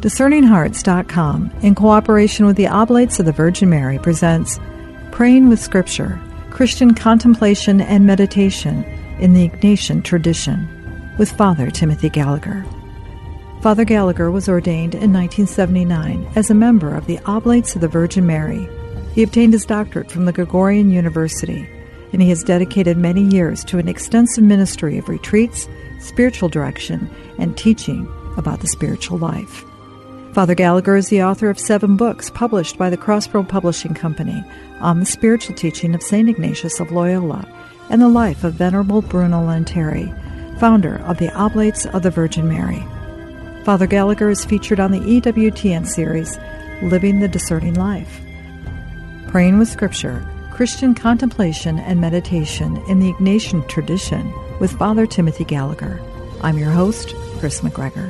DiscerningHearts.com, in cooperation with the Oblates of the Virgin Mary, presents Praying with Scripture, Christian Contemplation and Meditation in the Ignatian Tradition, with Father Timothy Gallagher. Father Gallagher was ordained in 1979 as a member of the Oblates of the Virgin Mary. He obtained his doctorate from the Gregorian University, and he has dedicated many years to an extensive ministry of retreats, spiritual direction, and teaching about the spiritual life. Father Gallagher is the author of 7 books published by the Crossroad Publishing Company on the spiritual teaching of St. Ignatius of Loyola and the life of Venerable Bruno Lanteri, founder of the Oblates of the Virgin Mary. Father Gallagher is featured on the EWTN series, Living the Discerning Life. Praying with Scripture, Christian Contemplation and Meditation in the Ignatian Tradition with Father Timothy Gallagher. I'm your host, Chris McGregor.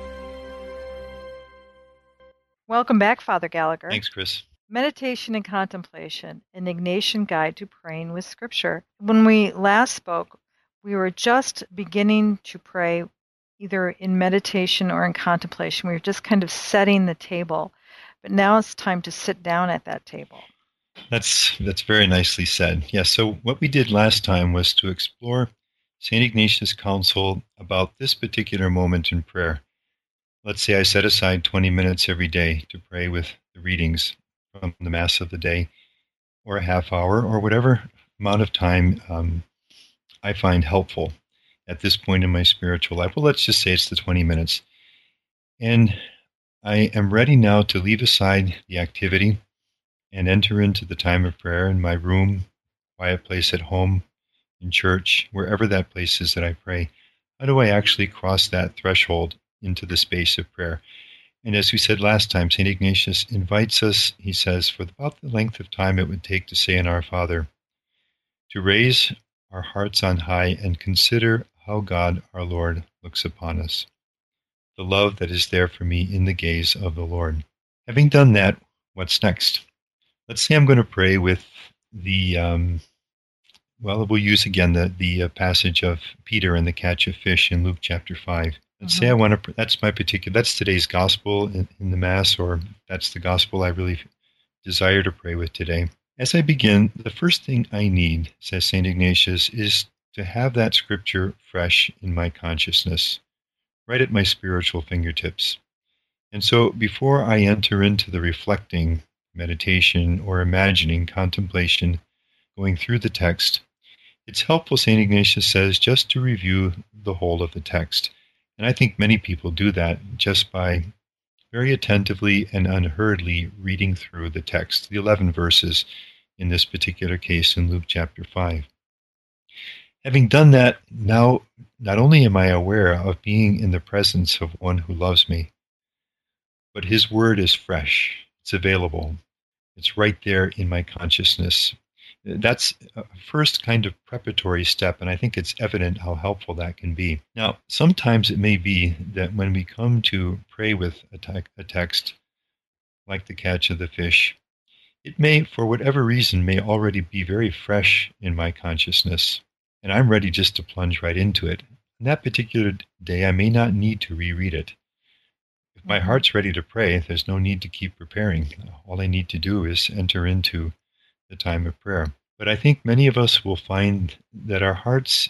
Welcome back, Father Gallagher. Thanks, Chris. Meditation and Contemplation, an Ignatian Guide to Praying with Scripture. When we last spoke, we were just beginning to pray either in meditation or in contemplation. We were just kind of setting the table. But now it's time to sit down at that table. That's very nicely said. Yes, so what we did last time was to explore St. Ignatius' counsel about this particular moment in prayer. Let's say I set aside 20 minutes every day to pray with the readings from the Mass of the day, or a half hour, or whatever amount of time I find helpful at this point in my spiritual life. Well, let's just say it's the 20 minutes. And I am ready now to leave aside the activity and enter into the time of prayer in my room, quiet place at home, in church, wherever that place is that I pray. How do I actually cross that threshold into the space of prayer? And as we said last time, St. Ignatius invites us, he says, for about the length of time it would take to say in Our Father, to raise our hearts on high and consider how God our Lord looks upon us, the love that is there for me in the gaze of the Lord. Having done that, what's next? Let's say I'm going to pray with the, we'll use again the passage of Peter and the catch of fish in Luke chapter 5. Let's say I want to, that's today's gospel in the Mass, or that's the gospel I really desire to pray with today. As I begin, the first thing I need, says St. Ignatius, is to have that scripture fresh in my consciousness, right at my spiritual fingertips. And so before I enter into the reflecting, meditation, or imagining, contemplation, going through the text, it's helpful, St. Ignatius says, just to review the whole of the text. And I think many people do that just by very attentively and unhurriedly reading through the text, the 11 verses in this particular case in Luke chapter 5. Having done that, now not only am I aware of being in the presence of one who loves me, but his word is fresh, it's available, it's right there in my consciousness. That's a first kind of preparatory step, and I think it's evident how helpful that can be. Now, sometimes it may be that when we come to pray with a text, like the catch of the fish, it may, for whatever reason, may already be very fresh in my consciousness, and I'm ready just to plunge right into it. On that particular day, I may not need to reread it. If my heart's ready to pray, there's no need to keep preparing. All I need to do is enter into the time of prayer. But I think many of us will find that our hearts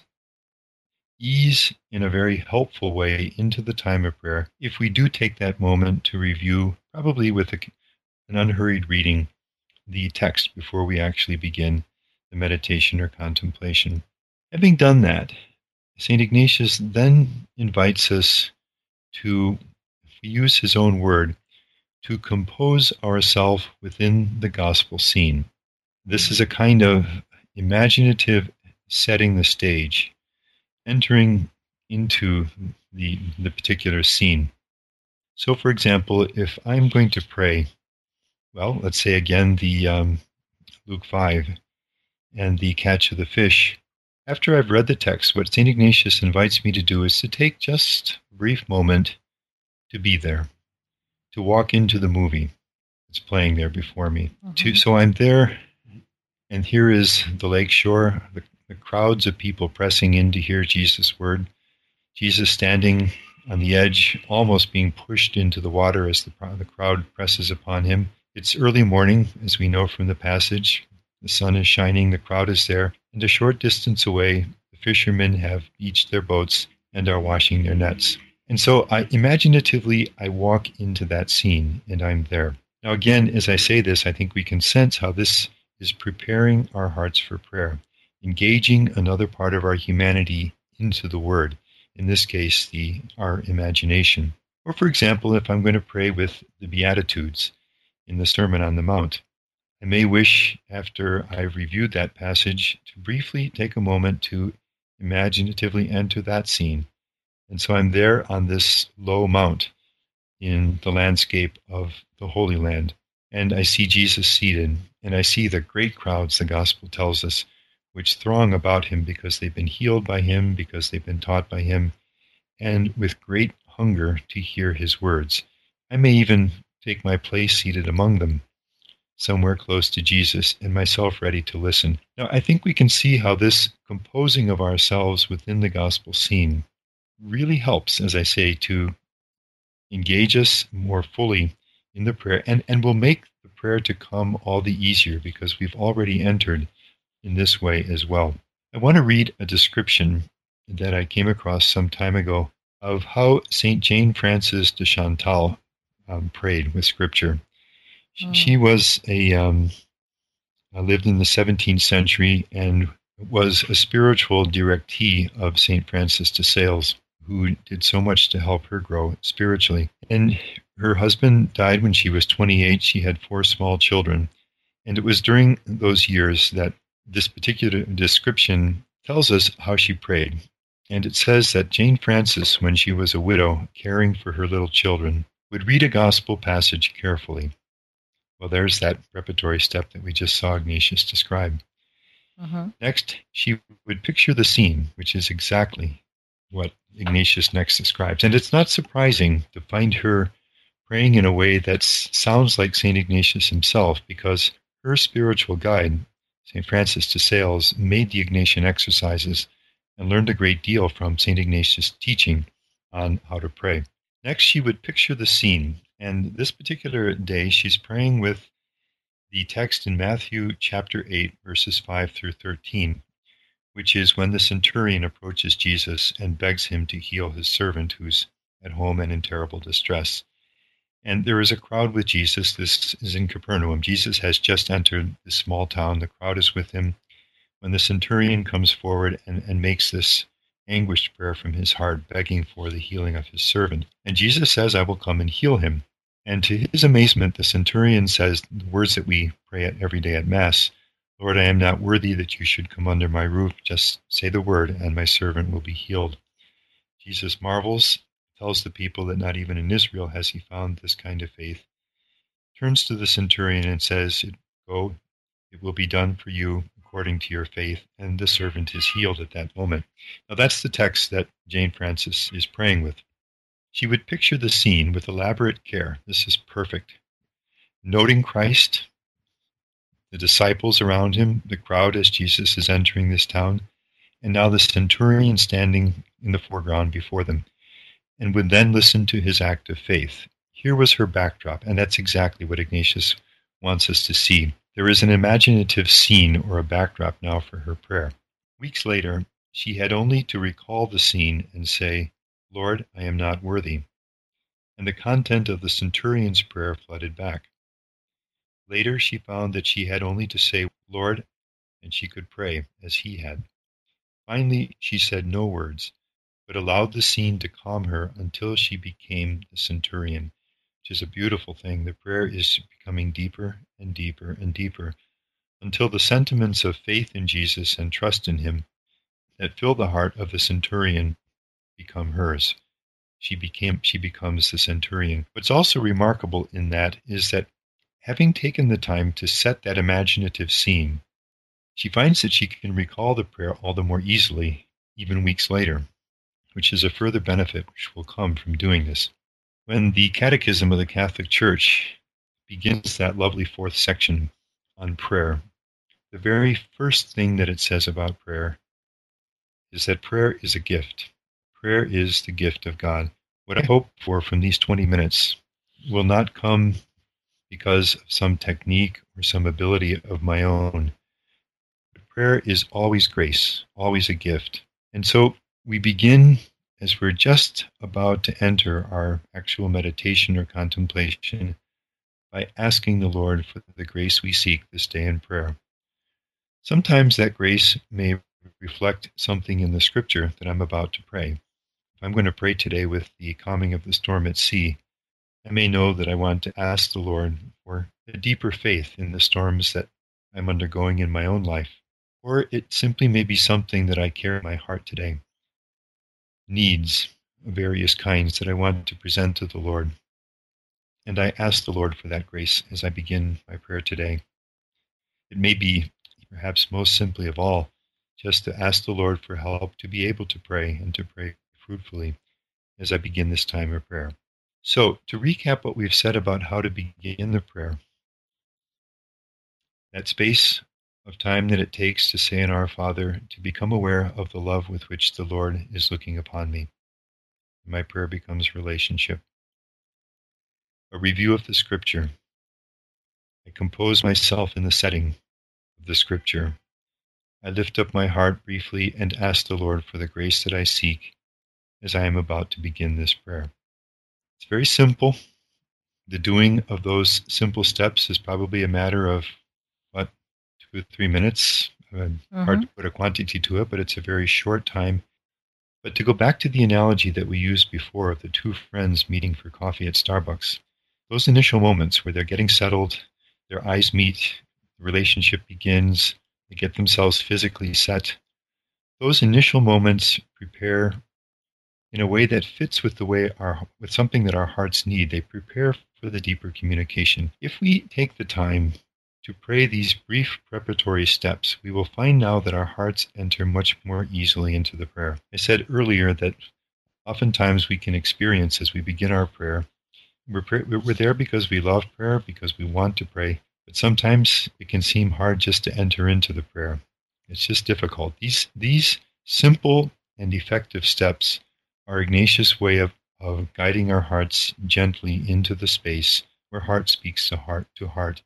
ease in a very helpful way into the time of prayer if we do take that moment to review, probably with an unhurried reading, the text before we actually begin the meditation or contemplation. Having done that, St. Ignatius then invites us to, if we use his own word, to compose ourselves within the gospel scene. This is a kind of imaginative setting the stage, entering into the particular scene. So, for example, if I'm going to pray, well, let's say again the Luke 5 and the catch of the fish. After I've read the text, what St. Ignatius invites me to do is to take just a brief moment to be there, to walk into the movie that's playing there before me. So I'm there, and here is the lakeshore, the crowds of people pressing in to hear Jesus' word, Jesus standing on the edge, almost being pushed into the water as the crowd presses upon him. It's early morning, as we know from the passage. The sun is shining, the crowd is there, and a short distance away, the fishermen have beached their boats and are washing their nets. And so imaginatively, I walk into that scene, and I'm there. Now, again, as I say this, I think we can sense how this is preparing our hearts for prayer, engaging another part of our humanity into the Word, in this case, our imagination. Or, for example, if I'm going to pray with the Beatitudes in the Sermon on the Mount, I may wish, after I've reviewed that passage, to briefly take a moment to imaginatively enter that scene. And so I'm there on this low mount in the landscape of the Holy Land, and I see Jesus seated, and I see the great crowds, the Gospel tells us, which throng about him because they've been healed by him, because they've been taught by him, and with great hunger to hear his words. I may even take my place seated among them, somewhere close to Jesus, and myself ready to listen. Now, I think we can see how this composing of ourselves within the gospel scene really helps, as I say, to engage us more fully in the prayer, and will make the prayer to come all the easier because we've already entered in this way as well. I want to read a description that I came across some time ago of how St. Jane Frances de Chantal prayed with Scripture. She was lived in the 17th century and was a spiritual directee of St. Francis de Sales, who did so much to help her grow spiritually. And her husband died when she was 28. She had 4 small children. And it was during those years that this particular description tells us how she prayed. And it says that Jane Frances, when she was a widow, caring for her little children, would read a gospel passage carefully. Well, there's that preparatory step that we just saw Ignatius describe. Next, she would picture the scene, which is exactly what Ignatius next describes. And it's not surprising to find her praying in a way that sounds like St. Ignatius himself, because her spiritual guide, St. Francis de Sales, made the Ignatian exercises and learned a great deal from St. Ignatius' teaching on how to pray. Next, she would picture the scene. And this particular day, she's praying with the text in Matthew chapter 8, verses 5 through 13, which is when the centurion approaches Jesus and begs him to heal his servant who's at home and in terrible distress. And there is a crowd with Jesus. This is in Capernaum. Jesus has just entered this small town. The crowd is with him when the centurion comes forward and makes this anguished prayer from his heart, begging for the healing of his servant. And Jesus says, I will come and heal him. And to his amazement, the centurion says the words that we pray every day at Mass, Lord, I am not worthy that you should come under my roof. Just say the word, and my servant will be healed. Jesus marvels, tells the people that not even in Israel has he found this kind of faith, turns to the centurion and says, Go, it will be done for you according to your faith, and the servant is healed at that moment. Now that's the text that Jane Frances is praying with. She would picture the scene with elaborate care. This is perfect. Noting Christ, the disciples around him, the crowd as Jesus is entering this town, and now the centurion standing in the foreground before them, and would then listen to his act of faith. Here was her backdrop, and that's exactly what Ignatius wants us to see. There is an imaginative scene or a backdrop now for her prayer. Weeks later, she had only to recall the scene and say, Lord, I am not worthy. And the content of the centurion's prayer flooded back. Later, she found that she had only to say, Lord, and she could pray as he had. Finally, she said no words, but allowed the scene to calm her until she became the centurion, which is a beautiful thing. The prayer is becoming deeper and deeper and deeper until the sentiments of faith in Jesus and trust in him that fill the heart of the centurion become hers. She becomes the centurion. What's also remarkable in that is that having taken the time to set that imaginative scene, she finds that she can recall the prayer all the more easily, even weeks later, which is a further benefit which will come from doing this. When the Catechism of the Catholic Church begins that lovely 4th section on prayer, the very first thing that it says about prayer is that prayer is a gift. Prayer is the gift of God. What I hope for from these 20 minutes will not come because of some technique or some ability of my own. But prayer is always grace, always a gift. And so we begin as we're just about to enter our actual meditation or contemplation by asking the Lord for the grace we seek this day in prayer. Sometimes that grace may reflect something in the scripture that I'm about to pray. If I'm going to pray today with the calming of the storm at sea, I may know that I want to ask the Lord for a deeper faith in the storms that I'm undergoing in my own life. Or it simply may be something that I carry in my heart today, needs of various kinds that I want to present to the Lord. And I ask the Lord for that grace as I begin my prayer today. It may be, perhaps most simply of all, just to ask the Lord for help to be able to pray and to pray fruitfully as I begin this time of prayer. So, to recap what we've said about how to begin the prayer, that space of time that it takes to say in Our Father, to become aware of the love with which the Lord is looking upon me. My prayer becomes relationship. A review of the Scripture. I compose myself in the setting of the Scripture. I lift up my heart briefly and ask the Lord for the grace that I seek as I am about to begin this prayer. It's very simple. The doing of those simple steps is probably a matter of, 2 or 3 minutes. Hard to put a quantity to it, but it's a very short time. But to go back to the analogy that we used before of the two friends meeting for coffee at Starbucks, those initial moments where they're getting settled, their eyes meet, the relationship begins, they get themselves physically set. Those initial moments prepare in a way that fits with with something that our hearts need. They prepare for the deeper communication. If we take the time to pray these brief preparatory steps, we will find now that our hearts enter much more easily into the prayer. I said earlier that oftentimes we can experience as we begin our prayer, we're there because we love prayer, because we want to pray, but sometimes it can seem hard just to enter into the prayer. It's just difficult. These simple and effective steps are Ignatius' way of guiding our hearts gently into the space where heart speaks to heart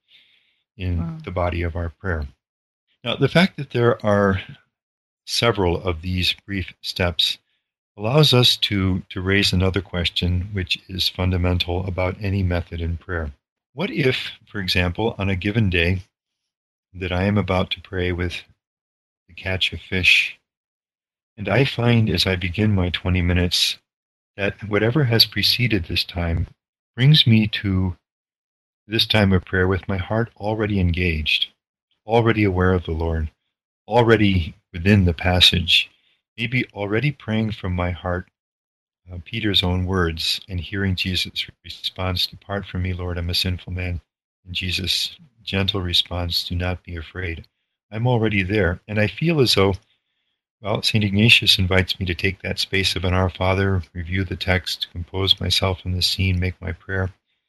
in the body of our prayer. Now, the fact that there are several of these brief steps allows us to raise another question, which is fundamental about any method in prayer. What if, for example, on a given day that I am about to pray with the catch of fish, and I find as I begin my 20 minutes that whatever has preceded this time brings me to this time of prayer with my heart already engaged, already aware of the Lord, already within the passage, maybe already praying from my heart Peter's own words and hearing Jesus' response, "Depart from me, Lord, I'm a sinful man." And Jesus' gentle response, "Do not be afraid." I'm already there, and I feel as though, well, St. Ignatius invites me to take that space of an Our Father, review the text, compose myself in the scene, make my prayer.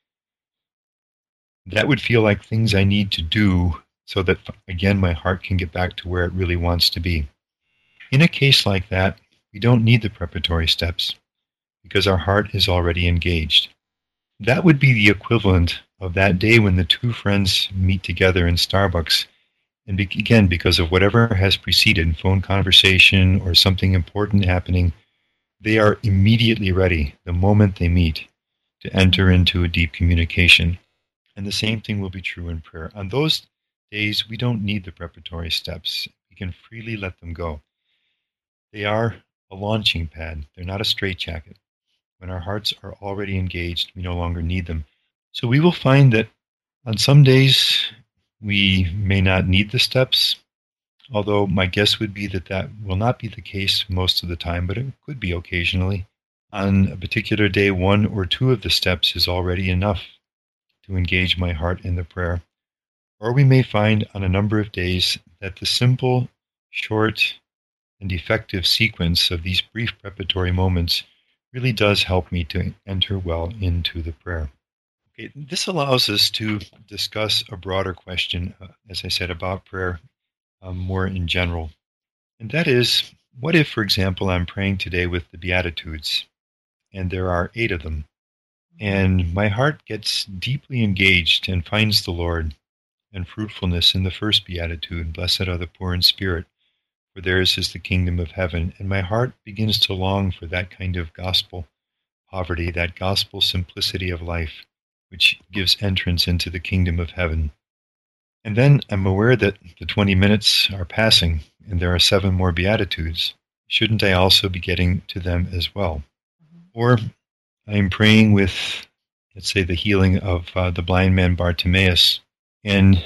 That would feel like things I need to do so that, again, my heart can get back to where it really wants to be. In a case like that, we don't need the preparatory steps because our heart is already engaged. That would be the equivalent of that day when the two friends meet together in Starbucks, and again, because of whatever has preceded, phone conversation or something important happening, they are immediately ready, the moment they meet, to enter into a deep communication. And the same thing will be true in prayer. On those days, we don't need the preparatory steps. We can freely let them go. They are a launching pad. They're not a straitjacket. When our hearts are already engaged, we no longer need them. So we will find that on some days we may not need the steps, although my guess would be that that will not be the case most of the time, but it could be occasionally. On a particular day, one or two of the steps is already enough to engage my heart in the prayer. Or we may find on a number of days that the simple, short, and effective sequence of these brief preparatory moments really does help me to enter well into the prayer. Okay, this allows us to discuss a broader question, as I said, about prayer more in general. And that is, what if, for example, I'm praying today with the Beatitudes, and there are 8 of them. And my heart gets deeply engaged and finds the Lord and fruitfulness in the first beatitude, blessed are the poor in spirit, for theirs is the kingdom of heaven. And my heart begins to long for that kind of gospel poverty, that gospel simplicity of life, which gives entrance into the kingdom of heaven. And then I'm aware that the 20 minutes are passing, and there are 7 more beatitudes. Shouldn't I also be getting to them as well? Or I'm praying with, let's say, the healing of the blind man Bartimaeus, and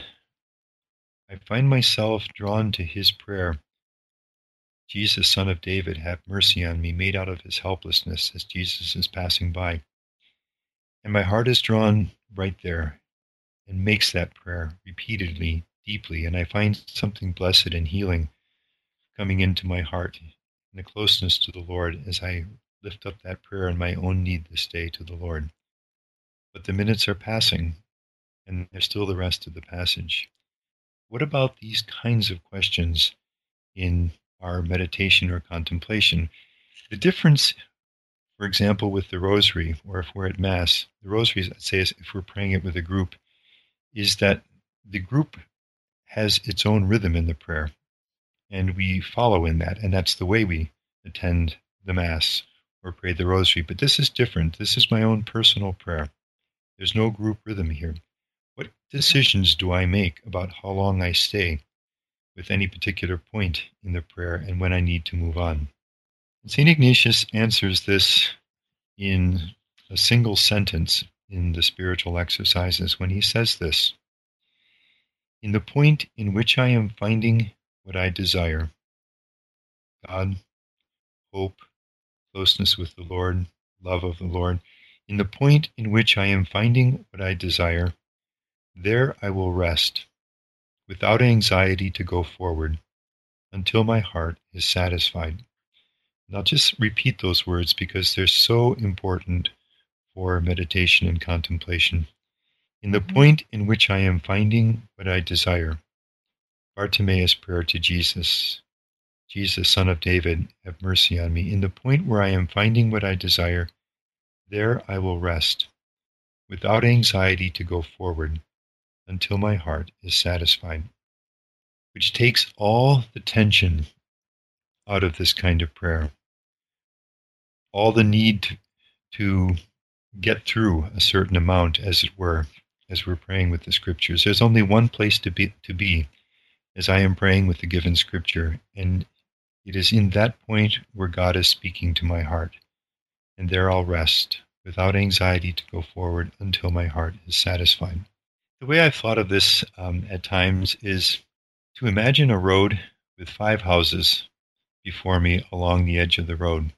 I find myself drawn to his prayer, Jesus, Son of David, have mercy on me, made out of his helplessness as Jesus is passing by. And my heart is drawn right there and makes that prayer repeatedly, deeply, and I find something blessed and healing coming into my heart and the closeness to the Lord as I lift up that prayer in my own need this day to the Lord. But the minutes are passing, and there's still the rest of the passage. What about these kinds of questions in our meditation or contemplation? The difference, for example, with the rosary, or if we're at Mass, the rosary, let's say, if we're praying it with a group, is that the group has its own rhythm in the prayer, and we follow in that, and that's the way we attend the Mass or pray the rosary. But this is different. This is my own personal prayer. There's no group rhythm here. What decisions do I make about how long I stay with any particular point in the prayer and when I need to move on? St. Ignatius answers this in a single sentence in the spiritual exercises when he says this: in the point in which I am finding what I desire, God, hope, closeness with the Lord, love of the Lord, in the point in which I am finding what I desire, there I will rest, without anxiety to go forward, until my heart is satisfied. And I'll just repeat those words because they're so important for meditation and contemplation. In the point in which I am finding what I desire, Bartimaeus' prayer to Jesus, Jesus, Son of David, have mercy on me. In the point where I am finding what I desire, there I will rest, without anxiety to go forward, until my heart is satisfied. Which takes all the tension out of this kind of prayer, all the need to get through a certain amount, as it were, as we're praying with the scriptures. There's only one place to be as I am praying with the given scripture, and it is in that point where God is speaking to my heart, and there I'll rest, without anxiety to go forward until my heart is satisfied. The way I've thought of this at times is to imagine a road with 5 houses before me along the edge of the road.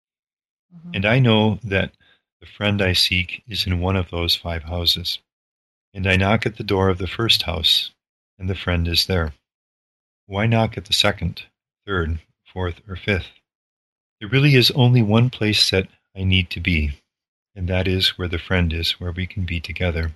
And I know that the friend I seek is in one of those 5 houses. And I knock at the door of the first house, and the friend is there. Why knock at the second, third, fourth, or fifth? There really is only one place that I need to be, and that is where the friend is, where we can be together.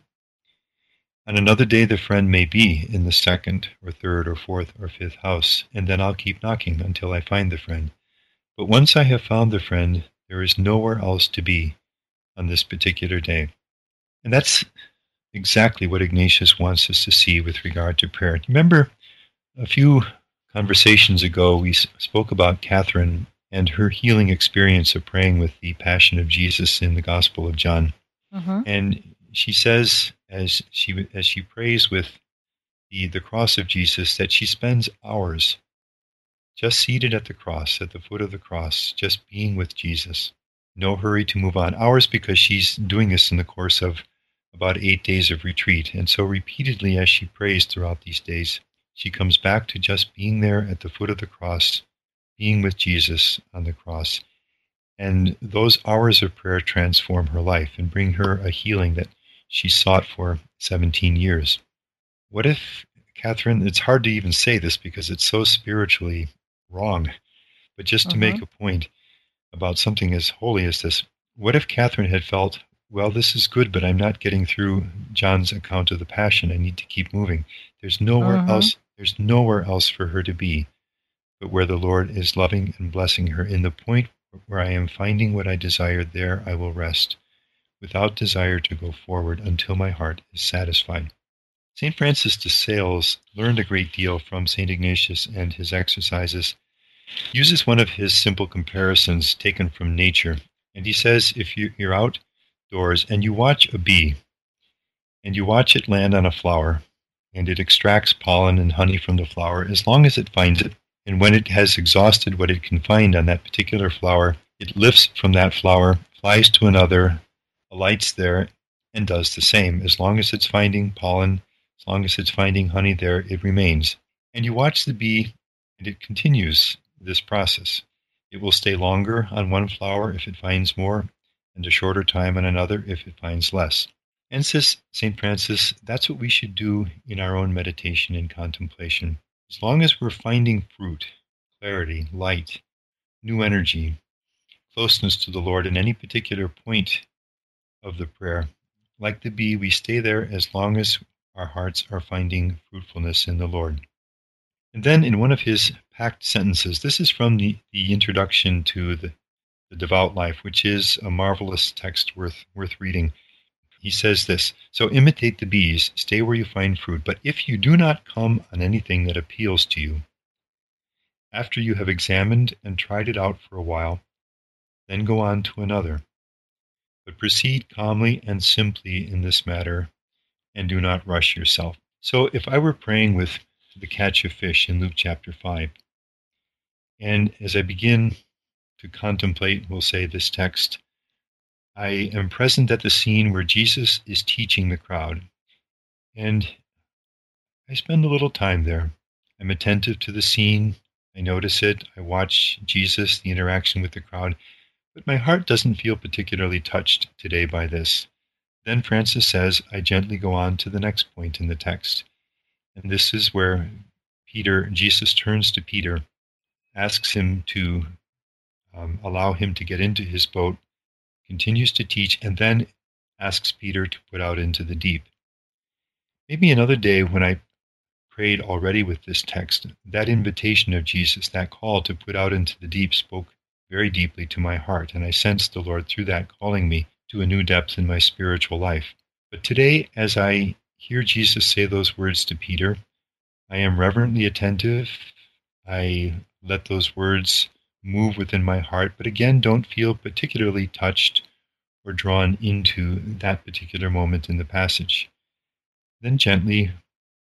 On another day, the friend may be in the second, or third, or fourth, or fifth house, and then I'll keep knocking until I find the friend. But once I have found the friend, there is nowhere else to be on this particular day. And that's exactly what Ignatius wants us to see with regard to prayer. Remember, a few conversations ago, we spoke about Catherine and her healing experience of praying with the Passion of Jesus in the Gospel of John. And she says, as she prays with the cross of Jesus, that she spends hours just seated at the cross, at the foot of the cross, just being with Jesus. No hurry to move on. Hours because she's doing this in the course of about 8 days of retreat. And so repeatedly as she prays throughout these days, she comes back to just being there at the foot of the cross, being with Jesus on the cross. And those hours of prayer transform her life and bring her a healing that she sought for 17 years. What if, Catherine, it's hard to even say this because it's so spiritually wrong, but just to make a point about something as holy as this, what if Catherine had felt, well, this is good, but I'm not getting through John's account of the Passion. I need to keep moving. There's nowhere else. There's nowhere else for her to be but where the Lord is loving and blessing her, in the point Where I am finding what I desire, there I will rest, without desire to go forward until my heart is satisfied. St. Francis de Sales learned a great deal from St. Ignatius and his exercises. He uses one of his simple comparisons taken from nature. And he says, if you're outdoors and you watch a bee, and you watch it land on a flower, and it extracts pollen and honey from the flower as long as it finds it, and when it has exhausted what it can find on that particular flower, it lifts from that flower, flies to another, alights there, and does the same. As long as it's finding pollen, as long as it's finding honey there, it remains. And you watch the bee, and it continues this process. It will stay longer on one flower if it finds more, and a shorter time on another if it finds less. And says St. Francis, that's what we should do in our own meditation and contemplation. As long as we're finding fruit, clarity, light, new energy, closeness to the Lord in any particular point of the prayer, like the bee, we stay there as long as our hearts are finding fruitfulness in the Lord. And then in one of his packed sentences, this is from the introduction to the devout life, which is a marvelous text worth reading. He says this, so imitate the bees, stay where you find fruit, but if you do not come on anything that appeals to you, after you have examined and tried it out for a while, then go on to another. But proceed calmly and simply in this matter, and do not rush yourself. So if I were praying with the catch of fish in Luke chapter 5, and as I begin to contemplate, we'll say, this text, I am present at the scene where Jesus is teaching the crowd, and I spend a little time there. I'm attentive to the scene. I notice it. I watch Jesus, the interaction with the crowd, but my heart doesn't feel particularly touched today by this. Then Francis says, I gently go on to the next point in the text. And this is where Jesus turns to Peter, asks him to allow him to get into his boat, continues to teach, and then asks Peter to put out into the deep. Maybe another day when I prayed already with this text, that invitation of Jesus, that call to put out into the deep, spoke very deeply to my heart, and I sensed the Lord through that calling me to a new depth in my spiritual life. But today, as I hear Jesus say those words to Peter, I am reverently attentive. I let those words move within my heart, but again, don't feel particularly touched or drawn into that particular moment in the passage. Then gently,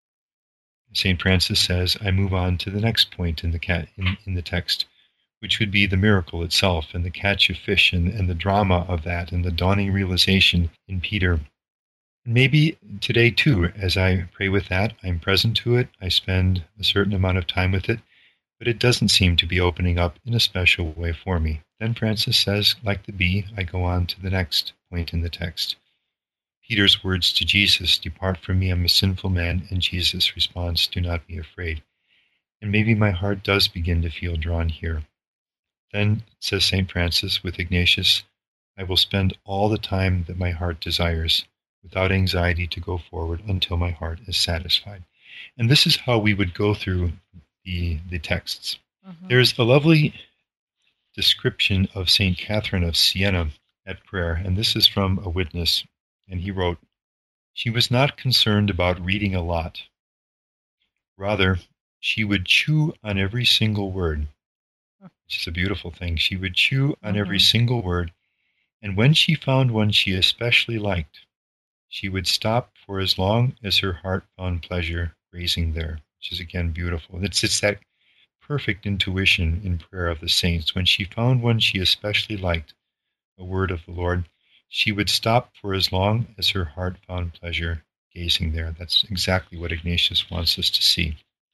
St. Francis says, I move on to the next point in the text, which would be the miracle itself and the catch of fish and the drama of that and the dawning realization in Peter. And maybe today too, as I pray with that, I'm present to it, I spend a certain amount of time with it, but it doesn't seem to be opening up in a special way for me. Then Francis says, like the bee, I go on to the next point in the text. Peter's words to Jesus, depart from me, I'm a sinful man, and Jesus' response, do not be afraid. And maybe my heart does begin to feel drawn here. Then, says St. Francis with Ignatius, I will spend all the time that my heart desires, without anxiety to go forward until my heart is satisfied. And this is how we would go through the texts. There's a lovely description of St. Catherine of Siena at prayer, and this is from a witness. And he wrote, she was not concerned about reading a lot. Rather, she would chew on every single word, which is a beautiful thing. She would chew on every single word, and when she found one she especially liked, she would stop for as long as her heart found pleasure grazing there, which is again beautiful. It's that perfect intuition in prayer of the saints. When she found one she especially liked, a word of the Lord, she would stop for as long as her heart found pleasure gazing there. That's exactly what Ignatius wants us to see.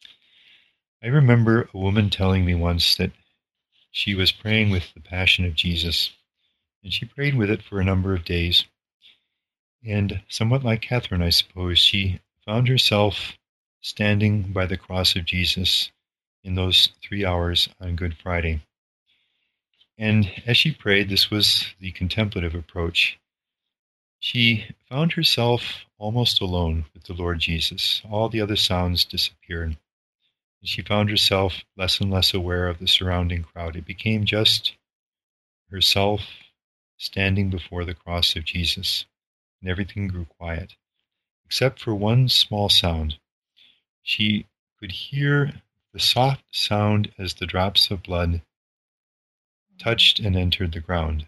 I remember a woman telling me once that she was praying with the Passion of Jesus, and she prayed with it for a number of days. And somewhat like Catherine, I suppose, she found herself standing by the cross of Jesus in those 3 hours on Good Friday. And as she prayed, this was the contemplative approach, she found herself almost alone with the Lord Jesus. All the other sounds disappeared. And she found herself less and less aware of the surrounding crowd. It became just herself standing before the cross of Jesus, and everything grew quiet, except for one small sound. She could hear the soft sound as the drops of blood touched and entered the ground.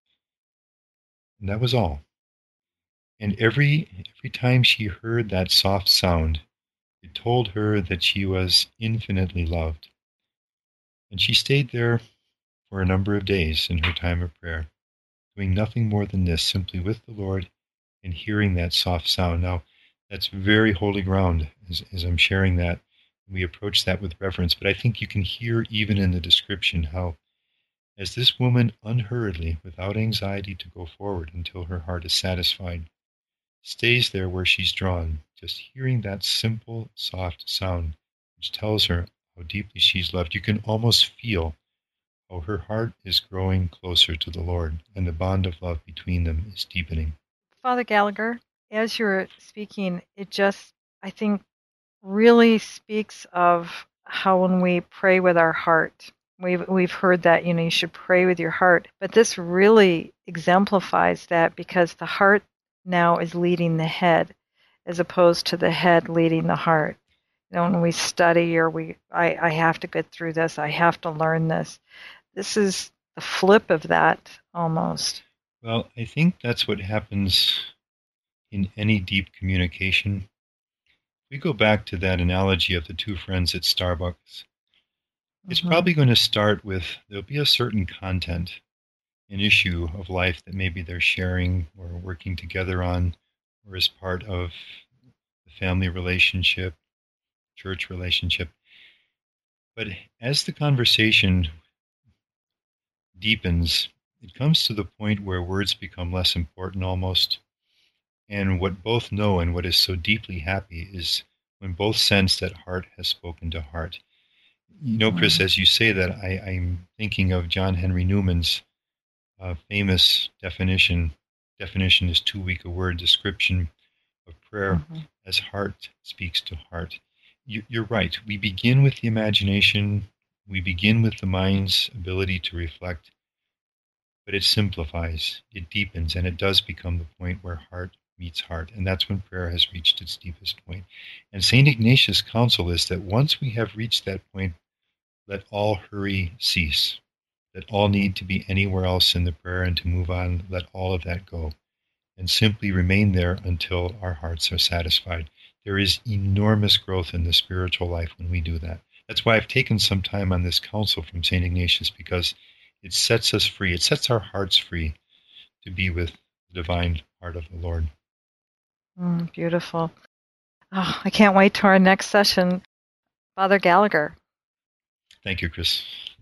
And that was all. And every time she heard that soft sound, it told her that she was infinitely loved. And she stayed there for a number of days in her time of prayer, doing nothing more than this, simply with the Lord and hearing that soft sound. Now, that's very holy ground as I'm sharing that. We approach that with reverence, but I think you can hear even in the description how, as this woman unhurriedly, without anxiety to go forward until her heart is satisfied, stays there where she's drawn, just hearing that simple, soft sound, which tells her how deeply she's loved. You can almost feel how her heart is growing closer to the Lord, and the bond of love between them is deepening. Father Gallagher, as you're speaking, it just, I think, really speaks of how when we pray with our heart, we've heard that, you should pray with your heart, but this really exemplifies that, because the heart now is leading the head as opposed to the head leading the heart. When we study or I have to get through this, I have to learn this. This is the flip of that almost. Well, I think that's what happens in any deep communication. We go back to that analogy of the two friends at Starbucks. It's probably going to start with, there'll be a certain content, an issue of life that maybe they're sharing or working together on, or as part of the family relationship, church relationship. But as the conversation deepens, it comes to the point where words become less important almost. And what both know and what is so deeply happy is when both sense that heart has spoken to heart. Chris, as you say that, I'm thinking of John Henry Newman's famous definition. Definition is too weak a word, description of prayer as heart speaks to heart. You're right. We begin with the imagination. We begin with the mind's ability to reflect. But it simplifies, it deepens, and it does become the point where heart meets heart. And that's when prayer has reached its deepest point. And St. Ignatius' counsel is that once we have reached that point, let all hurry cease. Let all need to be anywhere else in the prayer and to move on. Let all of that go. And simply remain there until our hearts are satisfied. There is enormous growth in the spiritual life when we do that. That's why I've taken some time on this counsel from St. Ignatius, because it sets us free. It sets our hearts free to be with the divine heart of the Lord. Beautiful. Oh, I can't wait to our next session. Father Gallagher. Thank you, Chris.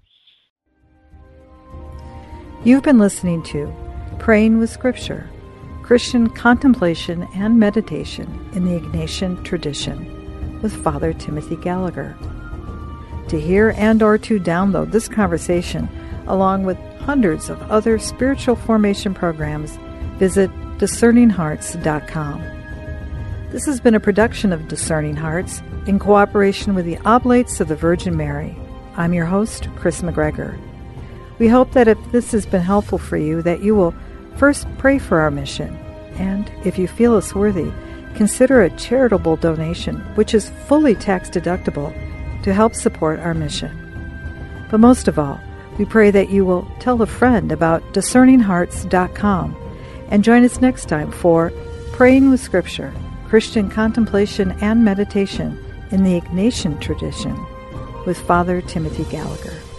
You've been listening to Praying with Scripture, Christian Contemplation and Meditation in the Ignatian Tradition with Father Timothy Gallagher. To hear and or to download this conversation, along with hundreds of other spiritual formation programs, visit discerninghearts.com. This has been a production of Discerning Hearts in cooperation with the Oblates of the Virgin Mary. I'm your host, Chris McGregor. We hope that if this has been helpful for you, that you will first pray for our mission, and if you feel us worthy, consider a charitable donation, which is fully tax-deductible, to help support our mission. But most of all, we pray that you will tell a friend about discerninghearts.com and join us next time for Praying with Scripture, Christian Contemplation and Meditation in the Ignatian Tradition with Father Timothy Gallagher.